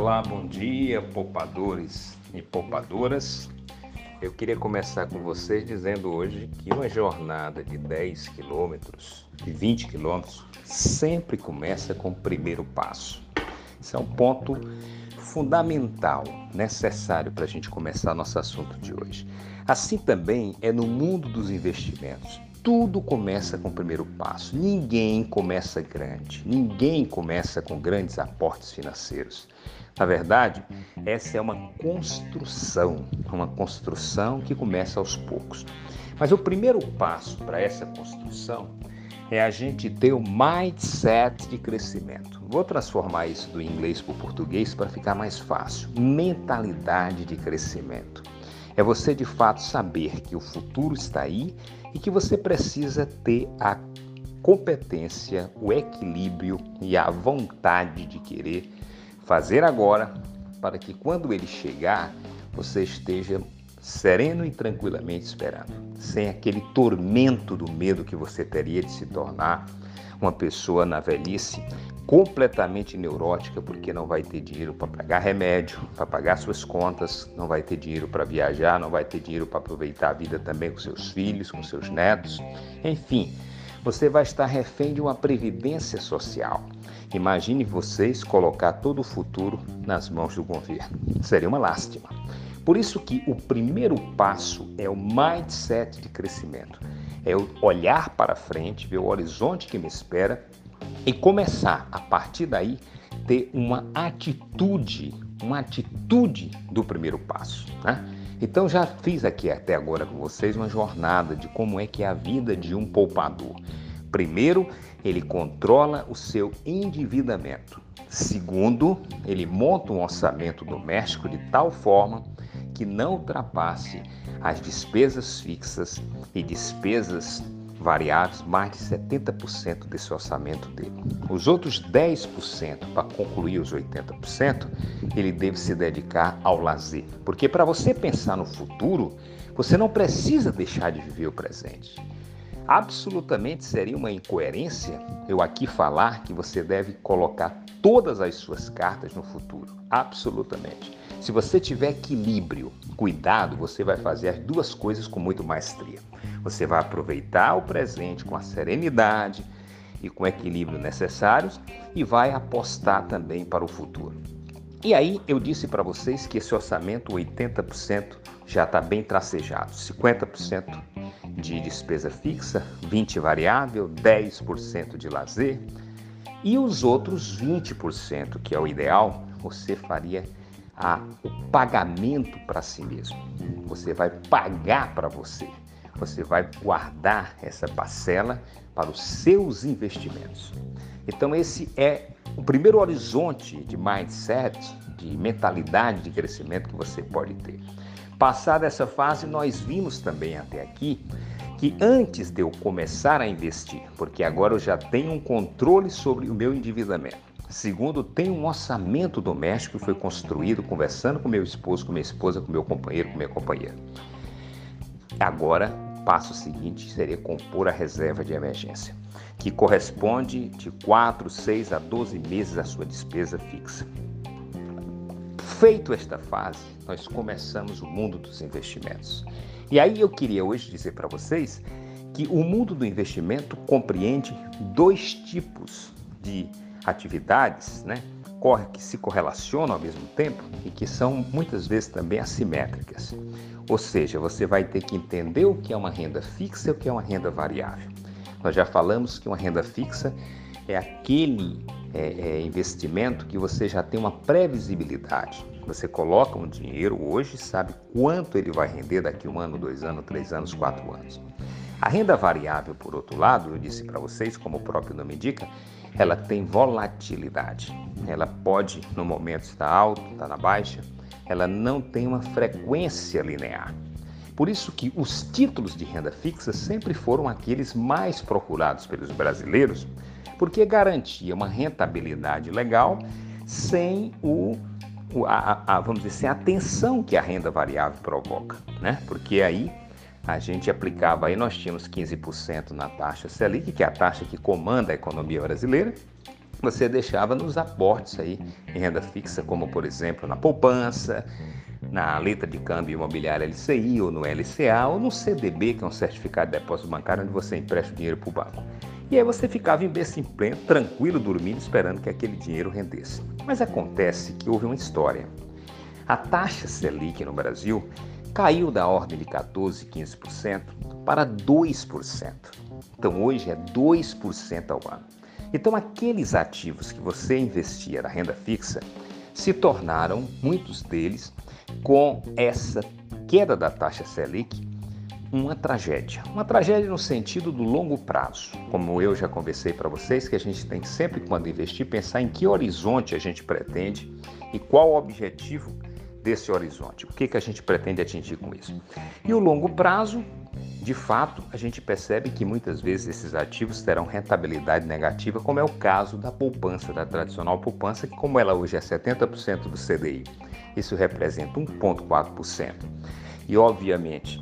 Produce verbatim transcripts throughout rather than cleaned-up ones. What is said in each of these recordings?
Olá, bom dia, poupadores e poupadoras. Eu queria começar com vocês dizendo hoje que uma jornada de dez quilômetros, de vinte quilômetros, sempre começa com o primeiro passo. Esse é um ponto fundamental, necessário para a gente começar nosso assunto de hoje. Assim também é no mundo dos investimentos. Tudo começa com o primeiro passo. Ninguém começa grande, ninguém começa com grandes aportes financeiros. Na verdade, essa é uma construção, uma construção que começa aos poucos. Mas o primeiro passo para essa construção é a gente ter o mindset de crescimento. Vou transformar isso do inglês para o português para ficar mais fácil. Mentalidade de crescimento. É você de fato saber que o futuro está aí e que você precisa ter a competência, o equilíbrio e a vontade de querer fazer agora para que quando ele chegar, você esteja sereno e tranquilamente esperando, sem aquele tormento do medo que você teria de se tornar uma pessoa na velhice completamente neurótica, porque não vai ter dinheiro para pagar remédio, para pagar suas contas, não vai ter dinheiro para viajar, não vai ter dinheiro para aproveitar a vida também com seus filhos, com seus netos. Enfim, você vai estar refém de uma previdência social. Imagine vocês colocar todo o futuro nas mãos do governo. Seria uma lástima. Por isso que o primeiro passo é o mindset de crescimento. É eu olhar para frente, ver o horizonte que me espera e começar, a partir daí, ter uma atitude, uma atitude do primeiro passo, né? Então já fiz aqui até agora com vocês uma jornada de como é que é a vida de um poupador. Primeiro, ele controla o seu endividamento. Segundo, ele monta um orçamento doméstico de tal forma que não ultrapasse as despesas fixas e despesas variáveis, mais de setenta por cento desse orçamento dele. Os outros dez por cento, para concluir os oitenta por cento, ele deve se dedicar ao lazer. Porque para você pensar no futuro, você não precisa deixar de viver o presente. Absolutamente seria uma incoerência eu aqui falar que você deve colocar todas as suas cartas no futuro. Absolutamente. Se você tiver equilíbrio, cuidado, você vai fazer as duas coisas com muito maestria. Você vai aproveitar o presente com a serenidade e com o equilíbrio necessários e vai apostar também para o futuro. E aí eu disse para vocês que esse orçamento, oitenta por cento, já está bem tracejado. cinquenta por cento de despesa fixa, vinte por cento variável, dez por cento de lazer e os outros vinte por cento, que é o ideal, você faria a, o pagamento para si mesmo. Você vai pagar para você. Você vai guardar essa parcela para os seus investimentos. Então esse é o primeiro horizonte de mindset, de mentalidade de crescimento que você pode ter. Passada essa fase, nós vimos também até aqui que antes de eu começar a investir, porque agora eu já tenho um controle sobre o meu endividamento. Segundo, tenho um orçamento doméstico que foi construído conversando com meu esposo, com minha esposa, com meu companheiro, com minha companheira. Agora, o passo seguinte seria compor a reserva de emergência, que corresponde de quatro, seis a doze meses da sua despesa fixa. Feito esta fase, nós começamos o mundo dos investimentos. E aí eu queria hoje dizer para vocês que o mundo do investimento compreende dois tipos de atividades, né, que se correlacionam ao mesmo tempo e que são muitas vezes também assimétricas. Ou seja, você vai ter que entender o que é uma renda fixa e o que é uma renda variável. Nós já falamos que uma renda fixa é aquele é, é, investimento que você já tem uma previsibilidade. Você coloca um dinheiro hoje e sabe quanto ele vai render daqui um ano, dois anos, três anos, quatro anos. A renda variável, por outro lado, eu disse para vocês, como o próprio nome indica, ela tem volatilidade. Ela pode, no momento, estar alta, estar na baixa. Ela não tem uma frequência linear. Por isso que os títulos de renda fixa sempre foram aqueles mais procurados pelos brasileiros, porque garantia uma rentabilidade legal sem o, a, a, vamos dizer, sem a tensão que a renda variável provoca, né? Porque aí a gente aplicava, aí nós tínhamos quinze por cento na taxa Selic, que é a taxa que comanda a economia brasileira, você deixava nos aportes aí em renda fixa, como por exemplo na poupança, na letra de câmbio imobiliária L C I, ou no L C A, ou no C D B, que é um certificado de depósito bancário, onde você empresta o dinheiro para o banco. E aí você ficava em berço em pleno, tranquilo, dormindo, esperando que aquele dinheiro rendesse. Mas acontece que houve uma história. A taxa Selic no Brasil caiu da ordem de quatorze, quinze por cento para dois por cento. Então hoje é dois por cento ao ano. Então aqueles ativos que você investia na renda fixa se tornaram, muitos deles, com essa queda da taxa Selic, uma tragédia. Uma tragédia no sentido do longo prazo. Como eu já conversei para vocês, que a gente tem sempre, quando investir, pensar em que horizonte a gente pretende e qual o objetivo desse horizonte. O que, que a gente pretende atingir com isso. E o longo prazo, de fato, a gente percebe que muitas vezes esses ativos terão rentabilidade negativa, como é o caso da poupança, da tradicional poupança, que como ela hoje é setenta por cento do C D I, isso representa um vírgula quatro por cento. E, obviamente,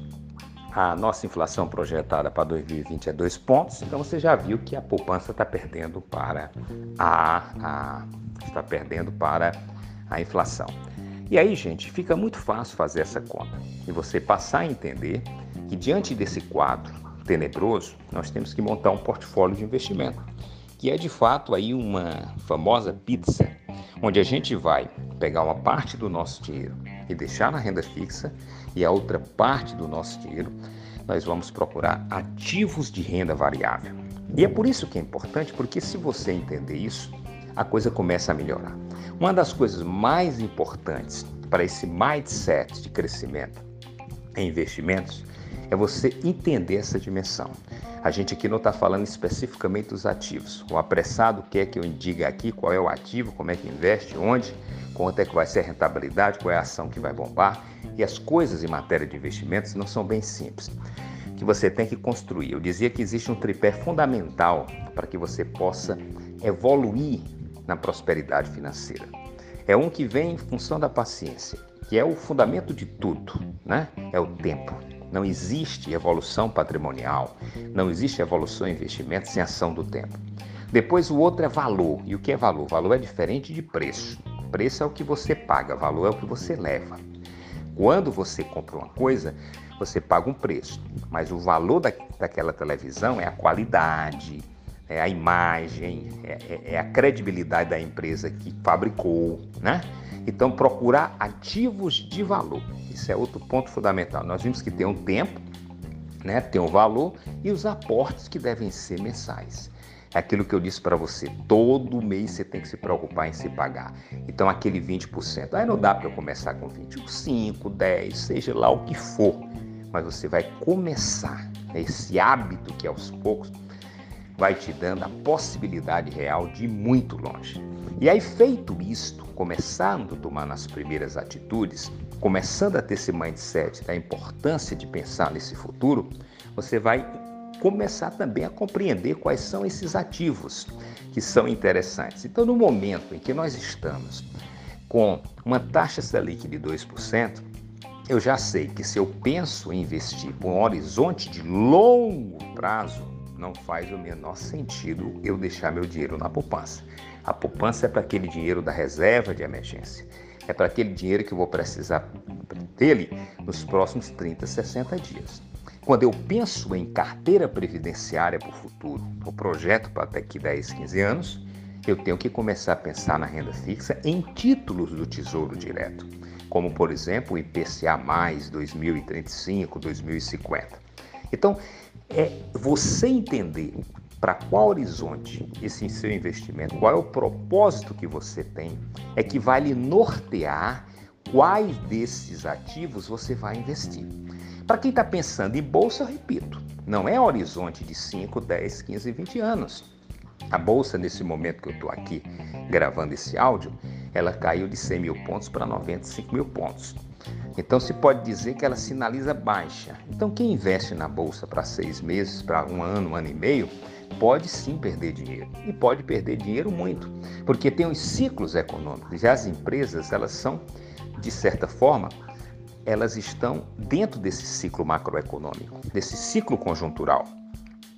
a nossa inflação projetada para dois mil e vinte é dois pontos, então você já viu que a poupança está perdendo para a, a, está perdendo para a inflação. E aí, gente, fica muito fácil fazer essa conta e você passar a entender que diante desse quadro tenebroso, nós temos que montar um portfólio de investimento, que é de fato aí uma famosa pizza, onde a gente vai pegar uma parte do nosso dinheiro e deixar na renda fixa, e a outra parte do nosso dinheiro nós vamos procurar ativos de renda variável. E é por isso que é importante, porque se você entender isso, a coisa começa a melhorar. Uma das coisas mais importantes para esse mindset de crescimento em investimentos é você entender essa dimensão. A gente aqui não está falando especificamente dos ativos. O apressado quer que eu diga aqui qual é o ativo, como é que investe, onde, quanto é que vai ser a rentabilidade, qual é a ação que vai bombar. E as coisas em matéria de investimentos não são bem simples, que você tem que construir. Eu dizia que existe um tripé fundamental para que você possa evoluir na prosperidade financeira. É um que vem em função da paciência, que é o fundamento de tudo, né? É o tempo. Não existe evolução patrimonial, não existe evolução em investimento sem ação do tempo. Depois o outro é valor. E o que é valor? Valor é diferente de preço. Preço é o que você paga, valor é o que você leva. Quando você compra uma coisa, você paga um preço, mas o valor da, daquela televisão é a qualidade, é a imagem, é, é, é a credibilidade da empresa que fabricou, né? Então, procurar ativos de valor. Isso é outro ponto fundamental. Nós vimos que tem um tempo, né? Tem um valor e os aportes que devem ser mensais. É aquilo que eu disse para você, todo mês você tem que se preocupar em se pagar. Então, aquele vinte por cento, aí não dá para eu começar com vinte por cento, cinco, dez, seja lá o que for. Mas você vai começar, esse hábito que aos poucos vai te dando a possibilidade real de ir muito longe. E aí, feito isto, começando a tomar nas primeiras atitudes, começando a ter esse mindset da importância de pensar nesse futuro, você vai começar também a compreender quais são esses ativos que são interessantes. Então, no momento em que nós estamos com uma taxa Selic de dois por cento, eu já sei que se eu penso em investir por um horizonte de longo prazo, não faz o menor sentido eu deixar meu dinheiro na poupança. A poupança é para aquele dinheiro da reserva de emergência. É para aquele dinheiro que eu vou precisar dele nos próximos trinta, sessenta dias. Quando eu penso em carteira previdenciária para o futuro, o projeto para daqui dez, quinze anos, eu tenho que começar a pensar na renda fixa em títulos do Tesouro Direto, como, por exemplo, o I P C A mais, dois mil e trinta e cinco, dois mil e cinquenta. Então, é você entender para qual horizonte esse seu investimento, qual é o propósito que você tem, é que vai lhe nortear quais desses ativos você vai investir. Para quem está pensando em bolsa, eu repito, não é horizonte de cinco, dez, quinze, vinte anos. A bolsa, nesse momento que eu estou aqui gravando esse áudio, ela caiu de cem mil pontos para noventa e cinco mil pontos. Então se pode dizer que ela sinaliza baixa. Então quem investe na bolsa para seis meses, para um ano, um ano e meio, pode sim perder dinheiro. E pode perder dinheiro muito, porque tem os ciclos econômicos. E as empresas, elas são, de certa forma, elas estão dentro desse ciclo macroeconômico, desse ciclo conjuntural.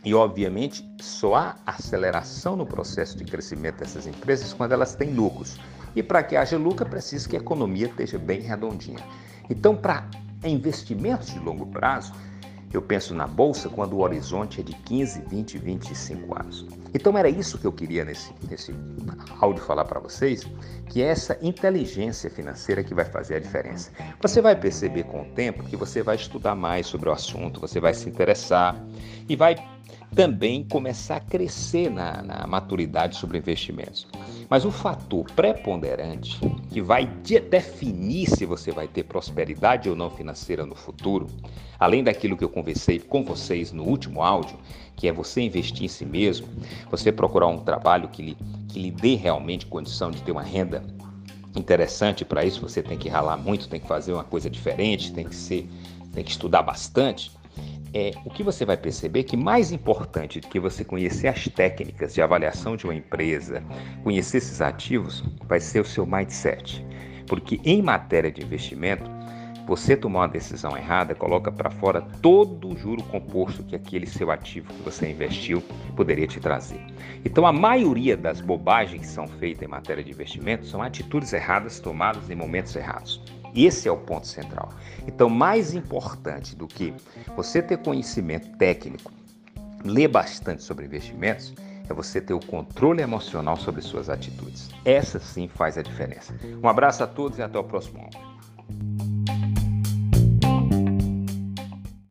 E, obviamente, só há aceleração no processo de crescimento dessas empresas quando elas têm lucros. E para que haja lucro, é preciso que a economia esteja bem redondinha. Então, para investimentos de longo prazo, eu penso na Bolsa quando o horizonte é de quinze, vinte, vinte e cinco anos. Então era isso que eu queria nesse, nesse áudio falar para vocês, que é essa inteligência financeira que vai fazer a diferença. Você vai perceber com o tempo que você vai estudar mais sobre o assunto, você vai se interessar e vai também começar a crescer na, na maturidade sobre investimentos. Mas o fator preponderante que vai de- definir se você vai ter prosperidade ou não financeira no futuro, além daquilo que eu conversei com vocês no último áudio, que é você investir em si mesmo, você procurar um trabalho que lhe, que lhe dê realmente condição de ter uma renda interessante. Para isso você tem que ralar muito, tem que fazer uma coisa diferente, tem que ser, tem que estudar bastante. É, o que você vai perceber é que mais importante do que você conhecer as técnicas de avaliação de uma empresa, conhecer esses ativos, vai ser o seu mindset. Porque em matéria de investimento, você tomar uma decisão errada, coloca para fora todo o juro composto que aquele seu ativo que você investiu poderia te trazer. Então a maioria das bobagens que são feitas em matéria de investimento são atitudes erradas tomadas em momentos errados. Esse é o ponto central. Então, mais importante do que você ter conhecimento técnico, ler bastante sobre investimentos, é você ter o controle emocional sobre suas atitudes. Essa sim faz a diferença. Um abraço a todos e até o próximo áudio.